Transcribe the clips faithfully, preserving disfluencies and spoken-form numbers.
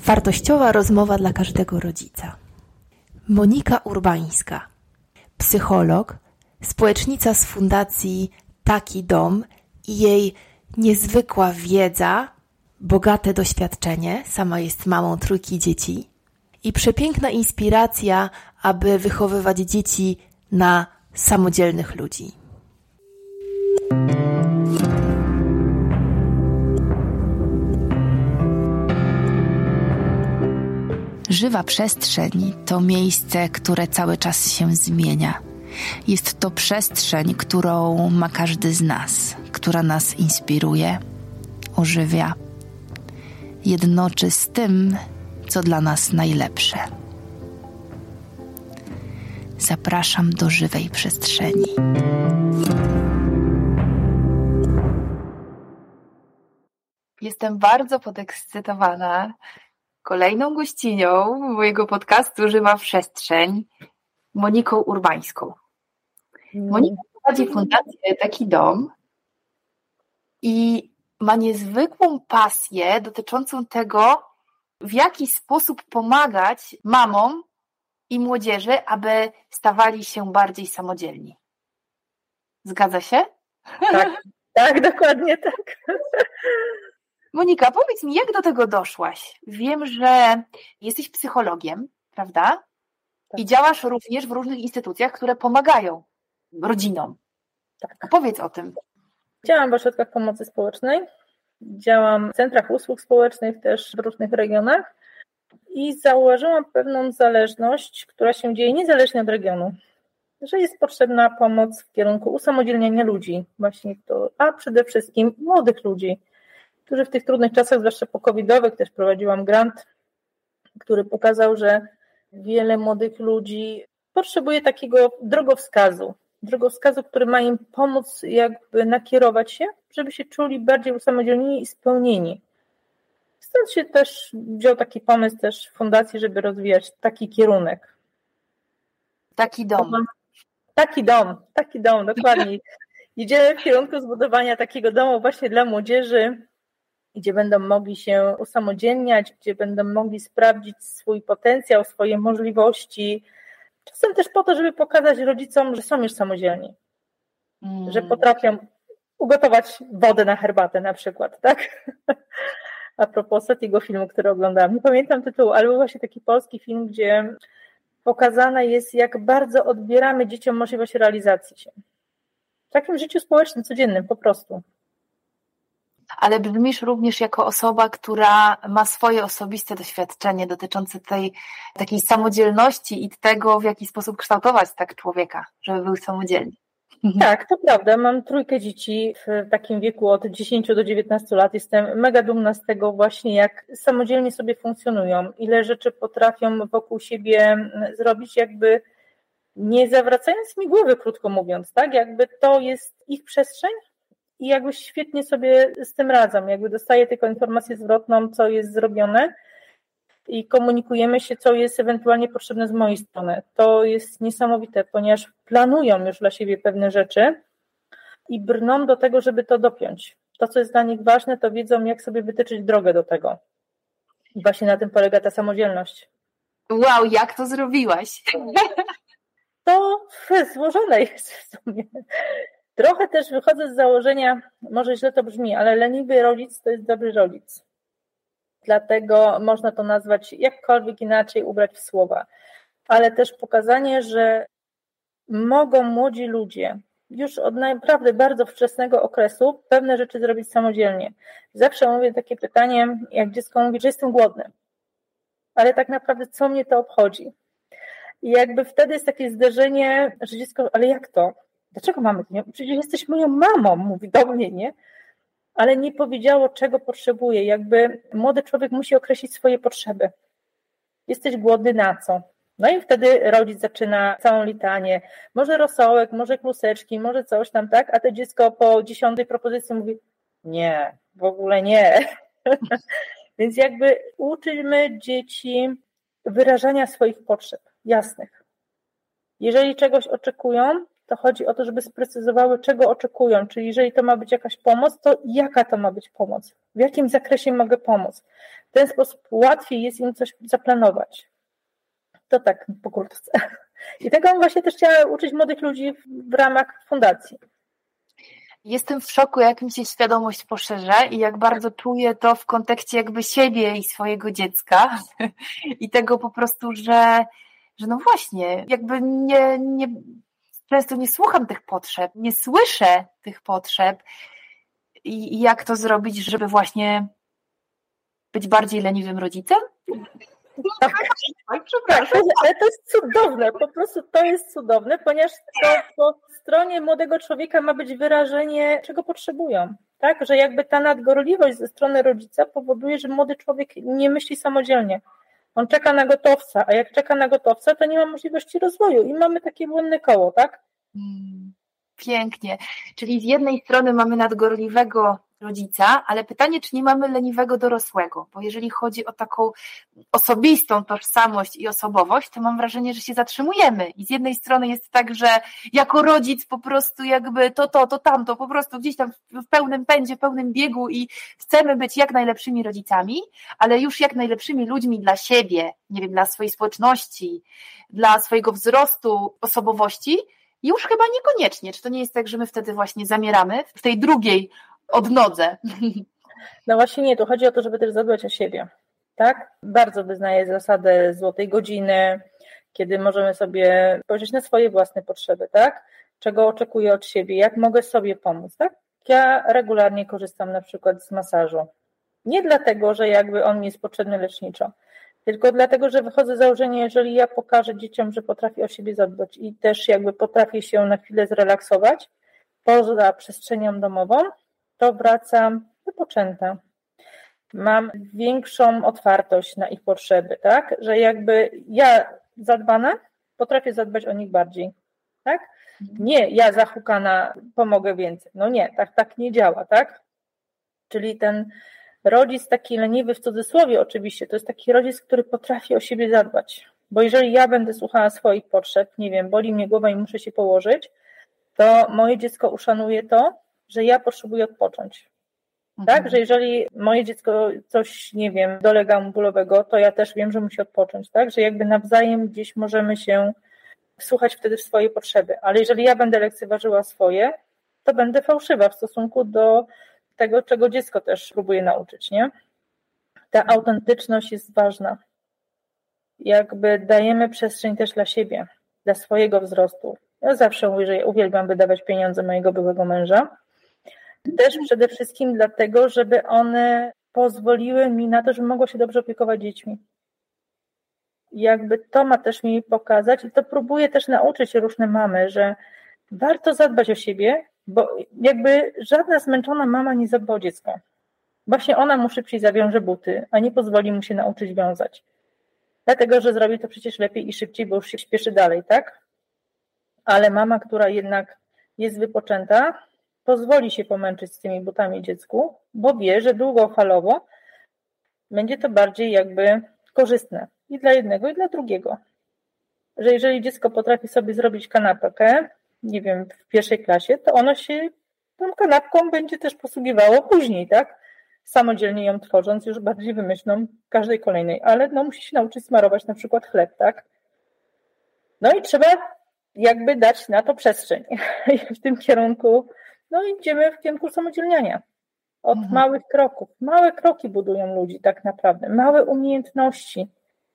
Wartościowa rozmowa dla każdego rodzica. Monika Urbańska, psycholog, społecznica z fundacji Taki Dom i jej niezwykła wiedza, bogate doświadczenie, sama jest mamą trójki dzieci i przepiękna inspiracja, aby wychowywać dzieci na samodzielnych ludzi. Żywa przestrzeń to miejsce, które cały czas się zmienia. Jest to przestrzeń, którą ma każdy z nas, która nas inspiruje, ożywia, jednoczy z tym, co dla nas najlepsze. Zapraszam do żywej przestrzeni. Jestem bardzo podekscytowana kolejną gościnią mojego podcastu Żywa Przestrzeń, Moniką Urbańską. Monika prowadzi fundację Taki Dom i ma niezwykłą pasję dotyczącą tego, w jaki sposób pomagać mamom i młodzieży, aby stawali się bardziej samodzielni. Zgadza się? Tak, tak, dokładnie tak. Monika, powiedz mi, jak do tego doszłaś? Wiem, że jesteś psychologiem, prawda? Tak. I działasz również w różnych instytucjach, które pomagają rodzinom. Tak. Opowiedz o tym. Działam w ośrodkach pomocy społecznej, działam w centrach usług społecznych też w różnych regionach i zauważyłam pewną zależność, która się dzieje niezależnie od regionu, że jest potrzebna pomoc w kierunku usamodzielniania ludzi, właśnie to, a przede wszystkim młodych ludzi, którzy w tych trudnych czasach, zwłaszcza po covidowych, też prowadziłam grant, który pokazał, że wiele młodych ludzi potrzebuje takiego drogowskazu, drogowskazu, który ma im pomóc jakby nakierować się, żeby się czuli bardziej usamodzielnieni i spełnieni. Stąd się też wziął taki pomysł też w fundacji, żeby rozwijać taki kierunek. Taki dom. Taki dom, taki dom, dokładnie. Idziemy w kierunku zbudowania takiego domu właśnie dla młodzieży, gdzie będą mogli się usamodzielniać, gdzie będą mogli sprawdzić swój potencjał, swoje możliwości. Czasem też po to, żeby pokazać rodzicom, że są już samodzielni, mm. że potrafią ugotować wodę na herbatę na przykład, tak? A propos ostatniego filmu, który oglądałam, nie pamiętam tytułu, ale był właśnie taki polski film, gdzie pokazane jest, jak bardzo odbieramy dzieciom możliwość realizacji się. W takim życiu społecznym, codziennym po prostu. Ale brzmisz również jako osoba, która ma swoje osobiste doświadczenie dotyczące tej takiej samodzielności i tego, w jaki sposób kształtować tak człowieka, żeby był samodzielny. Tak, to prawda. Mam trójkę dzieci w takim wieku od dziesięciu do dziewiętnastu lat. Jestem mega dumna z tego właśnie, jak samodzielnie sobie funkcjonują, ile rzeczy potrafią wokół siebie zrobić, jakby nie zawracając mi głowy, krótko mówiąc, tak? Jakby to jest ich przestrzeń i jakby świetnie sobie z tym radzą. Jakby dostaję tylko informację zwrotną, co jest zrobione i komunikujemy się, co jest ewentualnie potrzebne z mojej strony. To jest niesamowite, ponieważ planują już dla siebie pewne rzeczy i brną do tego, żeby to dopiąć. To, co jest dla nich ważne, to wiedzą, jak sobie wytyczyć drogę do tego. I właśnie na tym polega ta samodzielność. Wow, jak to zrobiłaś? To złożone jest w sumie. Trochę też wychodzę z założenia, może źle to brzmi, ale leniwy rodzic to jest dobry rodzic. Dlatego można to nazwać jakkolwiek inaczej, ubrać w słowa. Ale też pokazanie, że mogą młodzi ludzie już od naprawdę bardzo wczesnego okresu pewne rzeczy zrobić samodzielnie. Zawsze mówię takie pytanie, jak dziecko mówi, że jestem głodny. Ale tak naprawdę co mnie to obchodzi? I jakby wtedy jest takie zderzenie, że dziecko, ale jak to? Dlaczego mamy to? Przecież jesteś moją mamą, mówi do mnie, nie? Ale nie powiedziało, czego potrzebuje. Jakby młody człowiek musi określić swoje potrzeby. Jesteś głodny na co? No i wtedy rodzic zaczyna całą litanię. Może rosołek, może kluseczki, może coś tam, tak? A to dziecko po dziesiątej propozycji mówi, nie, w ogóle nie. Więc jakby uczymy dzieci wyrażania swoich potrzeb jasnych. Jeżeli czegoś oczekują, to chodzi o to, żeby sprecyzowały, czego oczekują, czyli jeżeli to ma być jakaś pomoc, to jaka to ma być pomoc, w jakim zakresie mogę pomóc. W ten sposób łatwiej jest im coś zaplanować. To tak pokrótce. I tego właśnie też chciałam uczyć młodych ludzi w ramach fundacji. Jestem w szoku, jak mi się świadomość poszerza i jak bardzo czuję to w kontekście jakby siebie i swojego dziecka i tego po prostu, że, że no właśnie, jakby nie, nie, często nie słucham tych potrzeb, nie słyszę tych potrzeb i, i jak to zrobić, żeby właśnie być bardziej leniwym rodzicem? Tak, przepraszam. Ale to jest cudowne, po prostu to jest cudowne, ponieważ to po stronie młodego człowieka ma być wyrażenie, czego potrzebują. Tak? Że jakby ta nadgorliwość ze strony rodzica powoduje, że młody człowiek nie myśli samodzielnie. On czeka na gotowca, a jak czeka na gotowca, to nie ma możliwości rozwoju i mamy takie błędne koło, tak? Hmm, pięknie. Czyli z jednej strony mamy nadgorliwego rodzica, ale pytanie, czy nie mamy leniwego dorosłego, bo jeżeli chodzi o taką osobistą tożsamość i osobowość, to mam wrażenie, że się zatrzymujemy i z jednej strony jest tak, że jako rodzic po prostu jakby to, to, to tamto, po prostu gdzieś tam w pełnym pędzie, pełnym biegu i chcemy być jak najlepszymi rodzicami, ale już jak najlepszymi ludźmi dla siebie, nie wiem, dla swojej społeczności, dla swojego wzrostu osobowości, już chyba niekoniecznie. Czy to nie jest tak, że my wtedy właśnie zamieramy w tej drugiej odnodze? No właśnie nie, tu chodzi o to, żeby też zadbać o siebie, tak? Bardzo wyznaję zasadę złotej godziny, kiedy możemy sobie spojrzeć na swoje własne potrzeby, tak? Czego oczekuję od siebie, jak mogę sobie pomóc, tak? Ja regularnie korzystam na przykład z masażu. Nie dlatego, że jakby on mi jest potrzebny leczniczo, tylko dlatego, że wychodzę z założenia, jeżeli ja pokażę dzieciom, że potrafię o siebie zadbać i też jakby potrafię się na chwilę zrelaksować poza przestrzenią domową, to wracam wypoczęta. Mam większą otwartość na ich potrzeby, tak? Że jakby ja zadbana, potrafię zadbać o nich bardziej, tak? Nie, ja zahukana pomogę więcej. No nie, tak, tak nie działa, tak? Czyli ten rodzic taki leniwy w cudzysłowie oczywiście, to jest taki rodzic, który potrafi o siebie zadbać. Bo jeżeli ja będę słuchała swoich potrzeb, nie wiem, boli mnie głowa i muszę się położyć, to moje dziecko uszanuje to, że ja potrzebuję odpocząć. Mhm. Tak, że jeżeli moje dziecko coś, nie wiem, dolega mu bólowego, to ja też wiem, że musi odpocząć, tak, że jakby nawzajem gdzieś możemy się wsłuchać wtedy w swoje potrzeby, ale jeżeli ja będę lekceważyła swoje, to będę fałszywa w stosunku do tego, czego dziecko też próbuje nauczyć, nie? Ta autentyczność jest ważna. Jakby dajemy przestrzeń też dla siebie, dla swojego wzrostu. Ja zawsze mówię, że ja uwielbiam wydawać pieniądze mojego byłego męża. Też przede wszystkim dlatego, żeby one pozwoliły mi na to, żebym mogła się dobrze opiekować dziećmi. Jakby to ma też mi pokazać i to próbuję też nauczyć różne mamy, że warto zadbać o siebie, bo jakby żadna zmęczona mama nie zadba o dziecko. Właśnie ona mu szybciej zawiąże buty, a nie pozwoli mu się nauczyć wiązać. Dlatego, że zrobi to przecież lepiej i szybciej, bo już się śpieszy dalej, tak? Ale mama, która jednak jest wypoczęta, pozwoli się pomęczyć z tymi butami dziecku, bo wie, że długofalowo będzie to bardziej jakby korzystne i dla jednego, i dla drugiego. Że jeżeli dziecko potrafi sobie zrobić kanapkę, nie wiem, w pierwszej klasie, to ono się tą kanapką będzie też posługiwało później, tak? Samodzielnie ją tworząc, już bardziej wymyślną każdej kolejnej, ale no musi się nauczyć smarować na przykład chleb, tak? No i trzeba jakby dać na to przestrzeń. I w tym kierunku, no idziemy w kierunku samodzielniania. Od mhm. małych kroków. Małe kroki budują ludzi tak naprawdę. Małe umiejętności.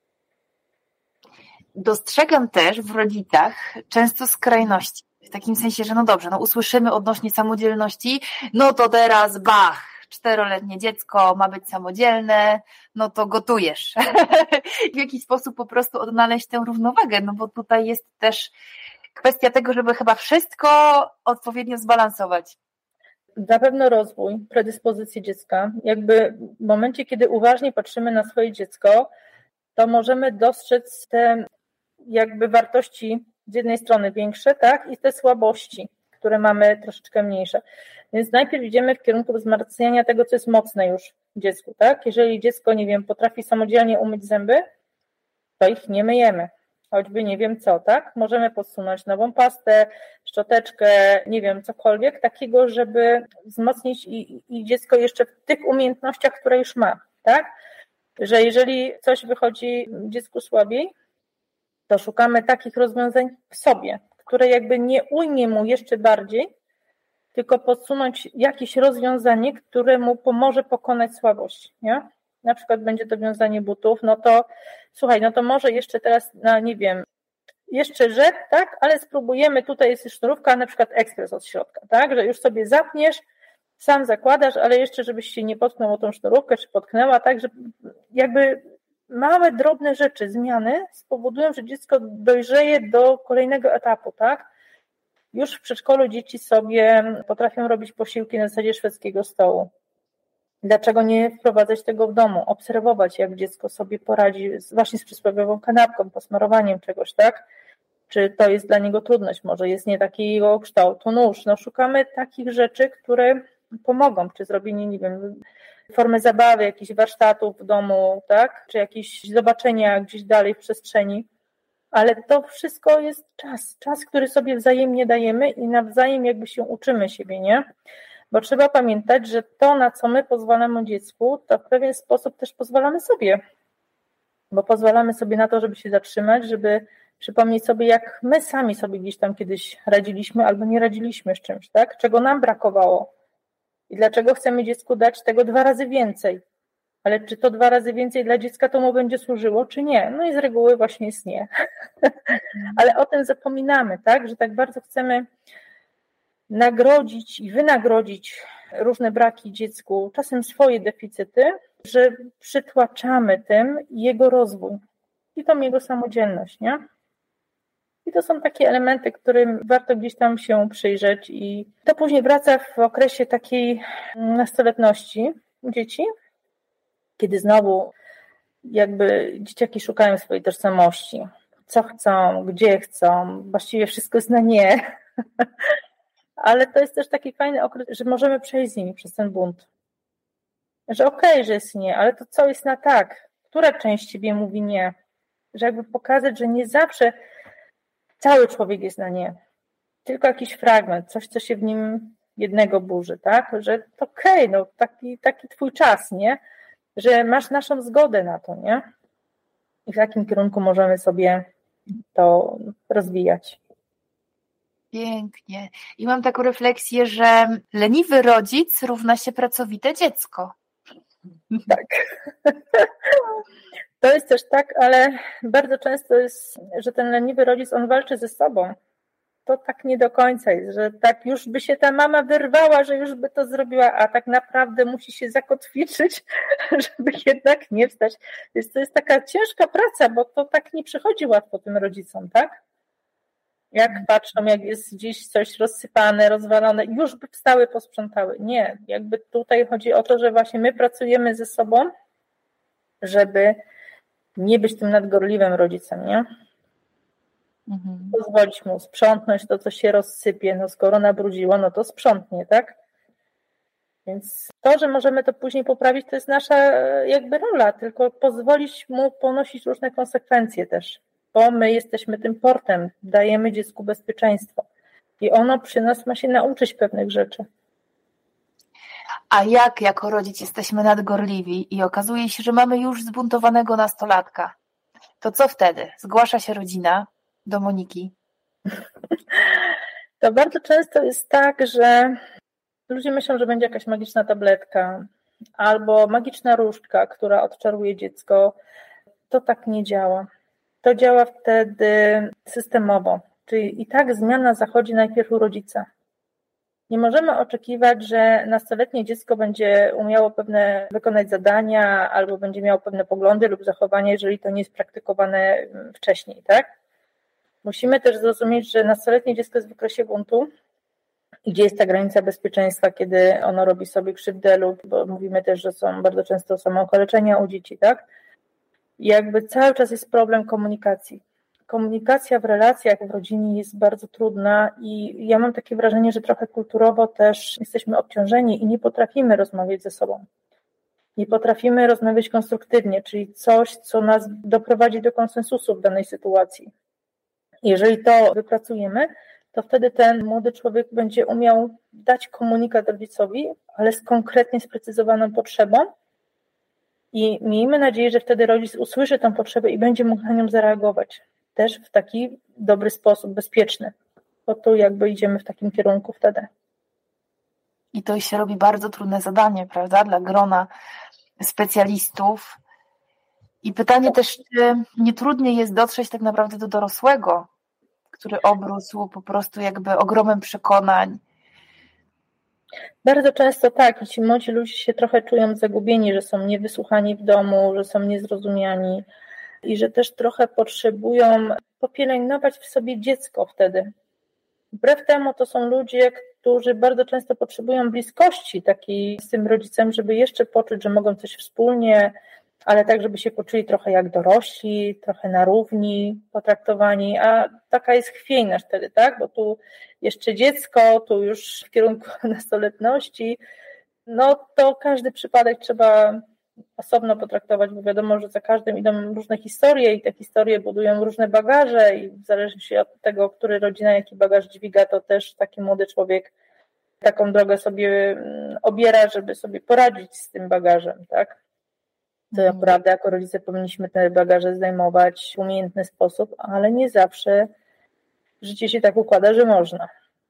Dostrzegam też w rodzicach często skrajności. W takim sensie, że no dobrze, no usłyszymy odnośnie samodzielności, no to teraz bach, czteroletnie dziecko ma być samodzielne, no to gotujesz. W jaki sposób po prostu odnaleźć tę równowagę, no bo tutaj jest też kwestia tego, żeby chyba wszystko odpowiednio zbalansować. Na pewno rozwój, predyspozycje dziecka. Jakby w momencie, kiedy uważnie patrzymy na swoje dziecko, to możemy dostrzec te jakby wartości z jednej strony większe, tak, i te słabości, które mamy troszeczkę mniejsze. Więc najpierw idziemy w kierunku wzmacniania tego, co jest mocne już w dziecku, tak? Jeżeli dziecko, nie wiem, potrafi samodzielnie umyć zęby, to ich nie myjemy. choćby nie wiem co, tak? Możemy podsunąć nową pastę, szczoteczkę, nie wiem, cokolwiek takiego, żeby wzmocnić i, i dziecko jeszcze w tych umiejętnościach, które już ma, tak? Że jeżeli coś wychodzi dziecku słabiej, to szukamy takich rozwiązań w sobie, które jakby nie ujmie mu jeszcze bardziej, tylko podsunąć jakieś rozwiązanie, które mu pomoże pokonać słabość, nie? Na przykład będzie to wiązanie butów, no to słuchaj, no to może jeszcze teraz, no nie wiem, jeszcze rzep, tak, ale spróbujemy, tutaj jest sznurówka, na przykład ekspres od środka, tak, że już sobie zapniesz, sam zakładasz, ale jeszcze żebyś się nie potknął o tą sznurówkę, czy potknęła, tak, że jakby małe, drobne rzeczy, zmiany spowodują, że dziecko dojrzeje do kolejnego etapu, tak. Już w przedszkolu dzieci sobie potrafią robić posiłki na zasadzie szwedzkiego stołu. Dlaczego nie wprowadzać tego w domu? Obserwować, jak dziecko sobie poradzi właśnie z przysłowiową kanapką, posmarowaniem czegoś, tak? Czy to jest dla niego trudność? Może jest nie takiego kształtu nóż. No, szukamy takich rzeczy, które pomogą, czy zrobienie, nie wiem, formy zabawy, jakichś warsztatów w domu, tak? Czy jakieś zobaczenia gdzieś dalej w przestrzeni. Ale to wszystko jest czas, czas, który sobie wzajemnie dajemy i nawzajem jakby się uczymy siebie, nie? Bo trzeba pamiętać, że to, na co my pozwalamy dziecku, to w pewien sposób też pozwalamy sobie. Bo pozwalamy sobie na to, żeby się zatrzymać, żeby przypomnieć sobie, jak my sami sobie gdzieś tam kiedyś radziliśmy albo nie radziliśmy z czymś, tak? Czego nam brakowało. I dlaczego chcemy dziecku dać tego dwa razy więcej. Ale czy to dwa razy więcej dla dziecka to mu będzie służyło, czy nie? No i z reguły właśnie jest nie. Ale o tym zapominamy, tak? Że tak bardzo chcemy nagrodzić i wynagrodzić różne braki dziecku, czasem swoje deficyty, że przytłaczamy tym jego rozwój i tą jego samodzielność, nie? I to są takie elementy, którym warto gdzieś tam się przyjrzeć i to później wraca w okresie takiej nastoletności u dzieci, kiedy znowu jakby dzieciaki szukają swojej tożsamości, co chcą, gdzie chcą, właściwie wszystko jest na nie. Ale to jest też taki fajny okres, że możemy przejść z nimi przez ten bunt. Że okej, okay, że jest nie, ale to co jest na tak? Która część ciebie mówi nie? Że jakby pokazać, że nie zawsze cały człowiek jest na nie. Tylko jakiś fragment, coś, co się w nim jednego burzy, tak? Że to okej, okay, no taki, taki twój czas, nie? Że masz naszą zgodę na to, nie? I w jakim kierunku możemy sobie to rozwijać. Pięknie. I mam taką refleksję, że leniwy rodzic równa się pracowite dziecko. Tak. To jest też tak, ale bardzo często jest, że ten leniwy rodzic, on walczy ze sobą. To tak nie do końca jest, że tak już by się ta mama wyrwała, że już by to zrobiła, a tak naprawdę musi się zakotwiczyć, żeby jednak nie wstać. Więc to jest taka ciężka praca, bo to tak nie przychodzi łatwo tym rodzicom, tak? Jak patrzą, jak jest gdzieś coś rozsypane, rozwalone, już by wstały, posprzątały. Nie, jakby tutaj chodzi o to, że właśnie my pracujemy ze sobą, żeby nie być tym nadgorliwym rodzicem, nie? Mhm. Pozwolić mu sprzątnąć to, co się rozsypie, no skoro nabrudziło, no to sprzątnie, tak? Więc to, że możemy to później poprawić, to jest nasza jakby rola, tylko pozwolić mu ponosić różne konsekwencje też, bo my jesteśmy tym portem, dajemy dziecku bezpieczeństwo i ono przy nas ma się nauczyć pewnych rzeczy. A jak jako rodzic jesteśmy nadgorliwi i okazuje się, że mamy już zbuntowanego nastolatka, to co wtedy? Zgłasza się rodzina do Moniki? To bardzo często jest tak, że ludzie myślą, że będzie jakaś magiczna tabletka albo magiczna różdżka, która odczaruje dziecko. To tak nie działa. To działa wtedy systemowo, czyli i tak zmiana zachodzi najpierw u rodzica. Nie możemy oczekiwać, że nastoletnie dziecko będzie umiało pewne wykonać zadania albo będzie miało pewne poglądy lub zachowania, jeżeli to nie jest praktykowane wcześniej, tak? Musimy też zrozumieć, że nastoletnie dziecko jest w okresie buntu i gdzie jest ta granica bezpieczeństwa, kiedy ono robi sobie krzywdę lub, bo mówimy też, że są bardzo często samookaleczenia u dzieci, tak? I jakby cały czas jest problem komunikacji. Komunikacja w relacjach w rodzinie jest bardzo trudna i ja mam takie wrażenie, że trochę kulturowo też jesteśmy obciążeni i nie potrafimy rozmawiać ze sobą. nie potrafimy rozmawiać konstruktywnie, czyli coś, co nas doprowadzi do konsensusu w danej sytuacji. Jeżeli to wypracujemy, to wtedy ten młody człowiek będzie umiał dać komunikat rodzicowi, ale z konkretnie sprecyzowaną potrzebą i miejmy nadzieję, że wtedy rodzic usłyszy tę potrzebę i będzie mógł na nią zareagować. Też w taki dobry sposób, bezpieczny, bo tu jakby idziemy w takim kierunku wtedy. I to się robi bardzo trudne zadanie, prawda, dla grona specjalistów. I pytanie też, czy nie trudniej jest dotrzeć tak naprawdę do dorosłego, który obrósł po prostu jakby ogromem przekonań. Bardzo często tak, ci młodzi ludzie się trochę czują zagubieni, że są niewysłuchani w domu, że są niezrozumiani i że też trochę potrzebują popielęgnować w sobie dziecko wtedy. Wbrew temu to są ludzie, którzy bardzo często potrzebują bliskości takiej z tym rodzicem, żeby jeszcze poczuć, że mogą coś wspólnie, ale tak, żeby się poczuli trochę jak dorośli, trochę na równi potraktowani, a taka jest chwiejność wtedy, tak? Bo tu jeszcze dziecko, tu już w kierunku nastoletności, no to każdy przypadek trzeba osobno potraktować, bo wiadomo, że za każdym idą różne historie i te historie budują różne bagaże i w zależności od tego, który rodzina jaki bagaż dźwiga, to też taki młody człowiek taką drogę sobie obiera, żeby sobie poradzić z tym bagażem, tak? To naprawdę jako rodzice powinniśmy te bagaże zdejmować w umiejętny sposób, ale nie zawsze życie się tak układa, że można.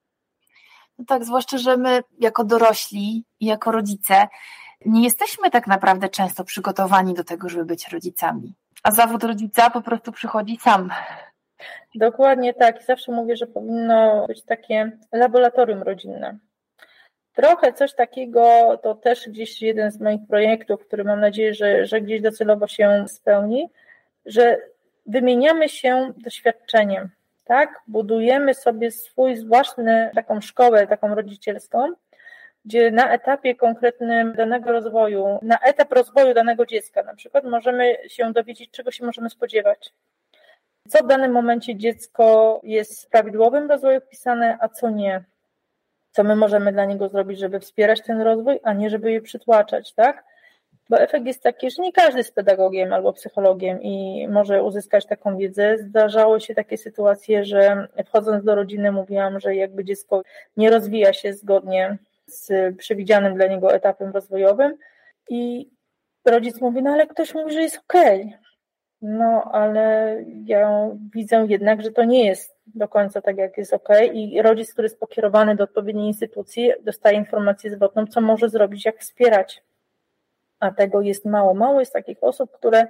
No tak, zwłaszcza, że my jako dorośli i jako rodzice nie jesteśmy tak naprawdę często przygotowani do tego, żeby być rodzicami. A zawód rodzica po prostu przychodzi sam. Dokładnie tak. I zawsze mówię, że powinno być takie laboratorium rodzinne. Trochę coś takiego, to też gdzieś jeden z moich projektów, który mam nadzieję, że, że gdzieś docelowo się spełni, że wymieniamy się doświadczeniem, tak? Budujemy sobie swój własny, taką szkołę, taką rodzicielską, gdzie na etapie konkretnym danego rozwoju, na etap rozwoju danego dziecka na przykład możemy się dowiedzieć, czego się możemy spodziewać. Co w danym momencie dziecko jest w prawidłowym rozwoju wpisane, a co nie. Co my możemy dla niego zrobić, żeby wspierać ten rozwój, a nie żeby je przytłaczać, tak? Bo efekt jest taki, że nie każdy jest pedagogiem albo psychologiem i może uzyskać taką wiedzę. Zdarzały się takie sytuacje, że wchodząc do rodziny mówiłam, że jakby dziecko nie rozwija się zgodnie z przewidzianym dla niego etapem rozwojowym i rodzic mówi, no ale ktoś mówi, że jest okej. Okay. No ale ja widzę jednak, że to nie jest do końca tak, jak jest okej okay. I rodzic, który jest pokierowany do odpowiedniej instytucji, dostaje informację zwrotną, co może zrobić, jak wspierać. A tego jest mało. Mało jest takich osób, które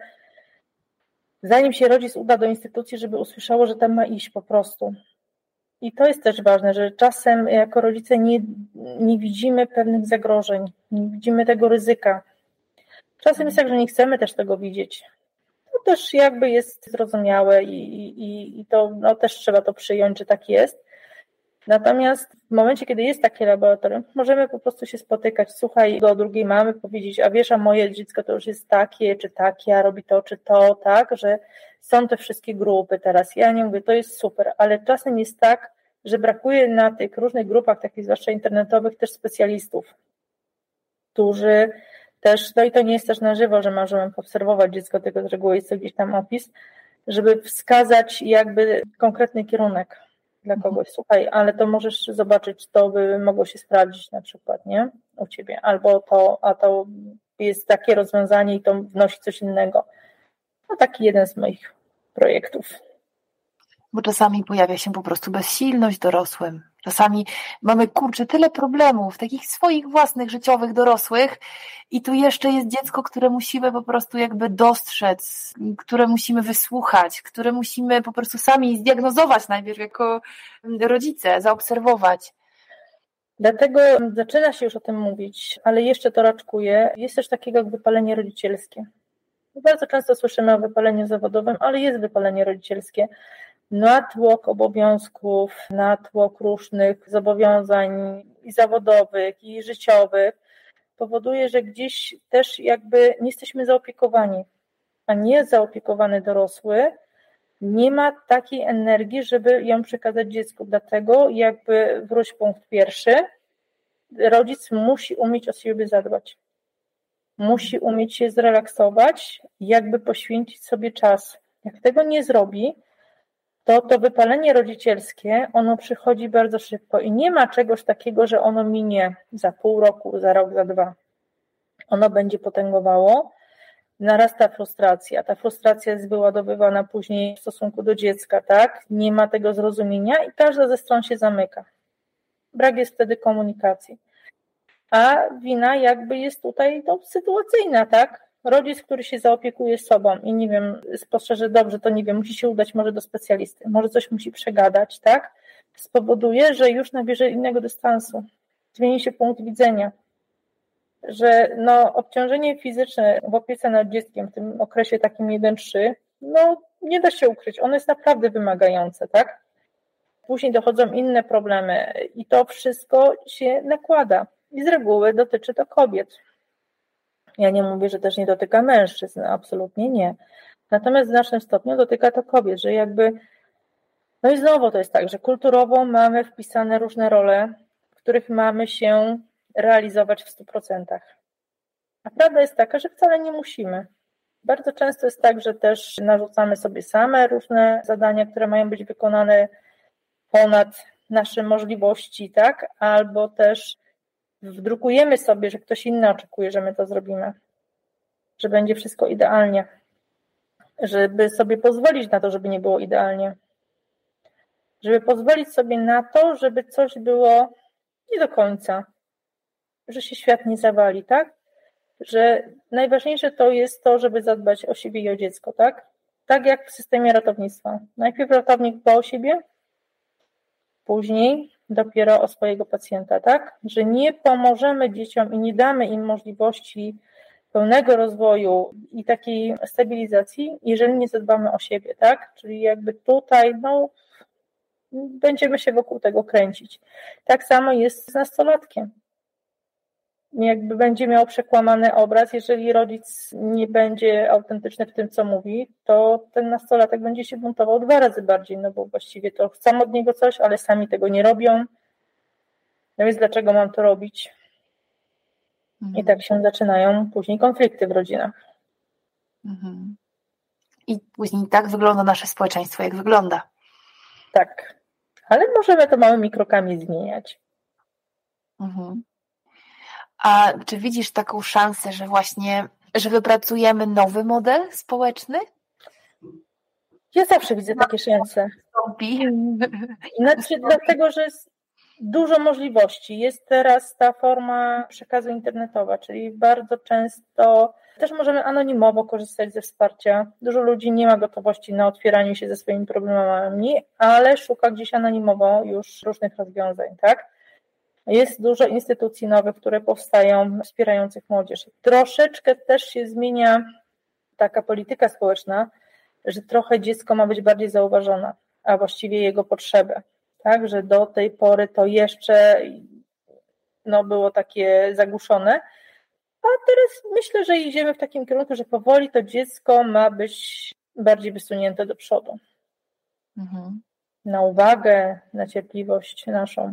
zanim się rodzic uda do instytucji, żeby usłyszało, że tam ma iść po prostu. I to jest też ważne, że czasem jako rodzice nie, nie widzimy pewnych zagrożeń, nie widzimy tego ryzyka. Czasem jest tak, że nie chcemy też tego widzieć. To też jakby jest zrozumiałe i, i, i to no, też trzeba to przyjąć, że tak jest. Natomiast w momencie, kiedy jest takie laboratorium, możemy po prostu się spotykać, słuchaj, do drugiej mamy powiedzieć, a wiesz, a moje dziecko to już jest takie, czy takie, a robi to, czy to, tak, że są te wszystkie grupy teraz. Ja nie mówię, to jest super, ale czasem jest tak, że brakuje na tych różnych grupach, takich zwłaszcza internetowych, też specjalistów, którzy też, no i to nie jest też na żywo, że możemy obserwować dziecko, tylko z reguły jest to gdzieś tam opis, żeby wskazać jakby konkretny kierunek dla kogoś. Słuchaj, ale to możesz zobaczyć, to by mogło się sprawdzić na przykład, nie? U ciebie. Albo to, a to jest takie rozwiązanie i to wnosi coś innego. No taki jeden z moich projektów. Bo czasami pojawia się po prostu bezsilność dorosłym. Czasami mamy, kurczę, tyle problemów, takich swoich własnych życiowych dorosłych i tu jeszcze jest dziecko, które musimy po prostu jakby dostrzec, które musimy wysłuchać, które musimy po prostu sami zdiagnozować najpierw jako rodzice, zaobserwować. Dlatego zaczyna się już o tym mówić, ale jeszcze to raczkuje. Jest też takiego jak wypalenie rodzicielskie. Bardzo często słyszymy o wypaleniu zawodowym, ale jest wypalenie rodzicielskie. Natłok obowiązków, natłok różnych zobowiązań i zawodowych, i życiowych powoduje, że gdzieś też jakby nie jesteśmy zaopiekowani, a nie zaopiekowany dorosły nie ma takiej energii, żeby ją przekazać dziecku. Dlatego jakby wróć punkt pierwszy, rodzic musi umieć o siebie zadbać. musi umieć się zrelaksować, jakby poświęcić sobie czas. Jak tego nie zrobi, to to wypalenie rodzicielskie, ono przychodzi bardzo szybko i nie ma czegoś takiego, że ono minie za pół roku, za rok, za dwa. Ono będzie potęgowało, narasta frustracja. Ta frustracja jest wyładowywana później w stosunku do dziecka, tak? Nie ma tego zrozumienia i każda ze stron się zamyka. Brak jest wtedy komunikacji. A wina jakby jest tutaj no, sytuacyjna, tak? Rodzic, który się zaopiekuje sobą i nie wiem, spostrzeże dobrze, to nie wiem, musi się udać może do specjalisty, może coś musi przegadać, tak? Spowoduje, że już nabierze innego dystansu, zmieni się punkt widzenia, że no, obciążenie fizyczne w opiece nad dzieckiem w tym okresie takim jeden trzy, no nie da się ukryć, ono jest naprawdę wymagające, tak? Później dochodzą inne problemy i to wszystko się nakłada i z reguły dotyczy to kobiet. Ja nie mówię, że też nie dotyka mężczyzn, absolutnie nie. Natomiast w znacznym stopniu dotyka to kobiet, że jakby, no i znowu to jest tak, że kulturowo mamy wpisane różne role, w których mamy się realizować w stu procentach. A prawda jest taka, że wcale nie musimy. Bardzo często jest tak, że też narzucamy sobie same różne zadania, które mają być wykonane ponad nasze możliwości, tak? Albo też wdrukujemy sobie, że ktoś inny oczekuje, że my to zrobimy, że będzie wszystko idealnie, żeby sobie pozwolić na to, żeby nie było idealnie, żeby pozwolić sobie na to, żeby coś było nie do końca, że się świat nie zawali, tak? Że najważniejsze to jest to, żeby zadbać o siebie i o dziecko, tak? Tak jak w systemie ratownictwa. Najpierw ratownik dba o siebie, później dopiero o swojego pacjenta, tak? Że nie pomożemy dzieciom i nie damy im możliwości pełnego rozwoju i takiej stabilizacji, jeżeli nie zadbamy o siebie, tak? Czyli jakby tutaj, no, będziemy się wokół tego kręcić. Tak samo jest z nastolatkiem. Jakby będzie miał przekłamany obraz, jeżeli rodzic nie będzie autentyczny w tym, co mówi, to ten nastolatek będzie się buntował dwa razy bardziej, no bo właściwie to chcą od niego coś, ale sami tego nie robią. No więc dlaczego mam to robić? Mhm. I tak się zaczynają później konflikty w rodzinach. Mhm. I później tak wygląda nasze społeczeństwo, jak wygląda. Tak, ale możemy to małymi krokami zmieniać. Mhm. A czy widzisz taką szansę, że właśnie, że wypracujemy nowy model społeczny? Ja zawsze widzę takie szanse. Znaczy, dlatego, że jest dużo możliwości. Jest teraz ta forma przekazu internetowa, czyli bardzo często też możemy anonimowo korzystać ze wsparcia. Dużo ludzi nie ma gotowości na otwieranie się ze swoimi problemami, ale szuka gdzieś anonimowo już różnych rozwiązań, tak? Jest dużo instytucji nowych, które powstają, wspierających młodzież. Troszeczkę też się zmienia taka polityka społeczna, że trochę dziecko ma być bardziej zauważone, a właściwie jego potrzeby. Tak, że do tej pory to jeszcze no, było takie zagłuszone, a teraz myślę, że idziemy w takim kierunku, że powoli to dziecko ma być bardziej wysunięte do przodu. Mhm. Na uwagę, na cierpliwość naszą.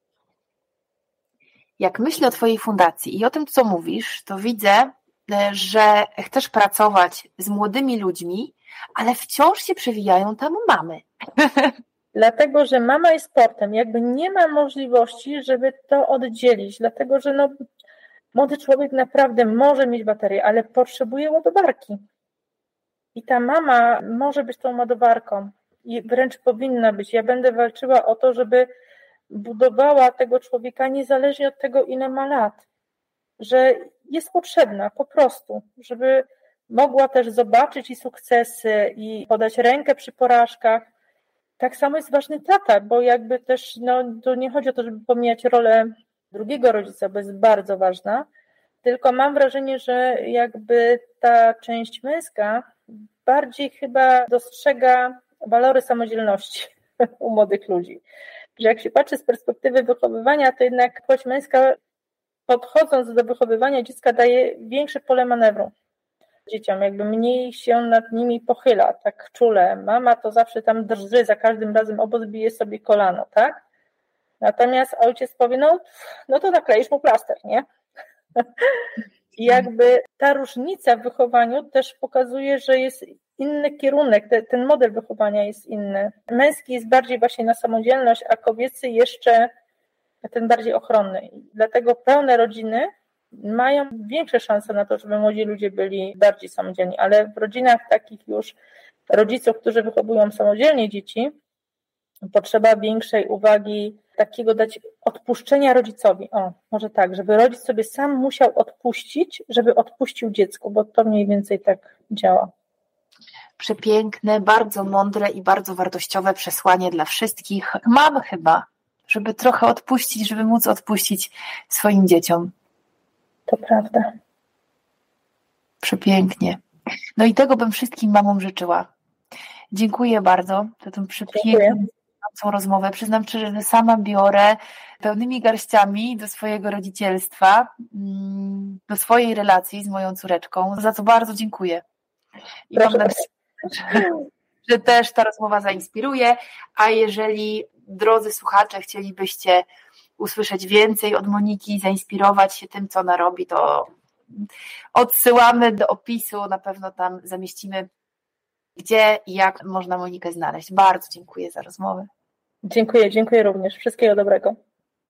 Jak myślę o Twojej fundacji i o tym, co mówisz, to widzę, że chcesz pracować z młodymi ludźmi, ale wciąż się przewijają tam mamy. Dlatego, że mama jest sportem, jakby nie ma możliwości, żeby to oddzielić, dlatego, że no, młody człowiek naprawdę może mieć baterię, ale potrzebuje ładowarki. I ta mama może być tą ładowarką i wręcz powinna być. Ja będę walczyła o to, żeby budowała tego człowieka niezależnie od tego, ile ma lat, że jest potrzebna po prostu, żeby mogła też zobaczyć i sukcesy i podać rękę przy porażkach. Tak samo jest ważny tata, bo jakby też no, to nie chodzi o to, żeby pomijać rolę drugiego rodzica, bo jest bardzo ważna, tylko mam wrażenie, że jakby ta część męska bardziej chyba dostrzega walory samodzielności u młodych ludzi. Że jak się patrzy z perspektywy wychowywania, to jednak płeć męska, podchodząc do wychowywania dziecka, daje większe pole manewru dzieciom, jakby mniej się nad nimi pochyla, tak czule. Mama to zawsze tam drży, za każdym razem obok bije sobie kolano, tak? Natomiast ojciec powie, no, no to nakleisz mu plaster, nie? I jakby ta różnica w wychowaniu też pokazuje, że jest inny kierunek, te, ten model wychowania jest inny. Męski jest bardziej właśnie na samodzielność, a kobiecy jeszcze ten bardziej ochronny. Dlatego pełne rodziny mają większe szanse na to, żeby młodzi ludzie byli bardziej samodzielni, ale w rodzinach takich już rodziców, którzy wychowują samodzielnie dzieci, potrzeba większej uwagi, takiego dać odpuszczenia rodzicowi. O, może tak, żeby rodzic sobie sam musiał odpuścić, żeby odpuścił dziecku, bo to mniej więcej tak działa. Przepiękne, bardzo mądre i bardzo wartościowe przesłanie dla wszystkich mam chyba, żeby trochę odpuścić, żeby móc odpuścić swoim dzieciom. To prawda. Przepięknie. No i tego bym wszystkim mamom życzyła. Dziękuję bardzo za tę przepiękną rozmowę. Przyznam szczerze, że sama biorę pełnymi garściami do swojego rodzicielstwa, do swojej relacji z moją córeczką, za co bardzo dziękuję. I mam nadzieję, że też ta rozmowa zainspiruje, a jeżeli, drodzy słuchacze, chcielibyście usłyszeć więcej od Moniki, zainspirować się tym, co ona robi, to odsyłamy do opisu, na pewno tam zamieścimy, gdzie i jak można Monikę znaleźć. Bardzo dziękuję za rozmowę. Dziękuję, dziękuję również. Wszystkiego dobrego.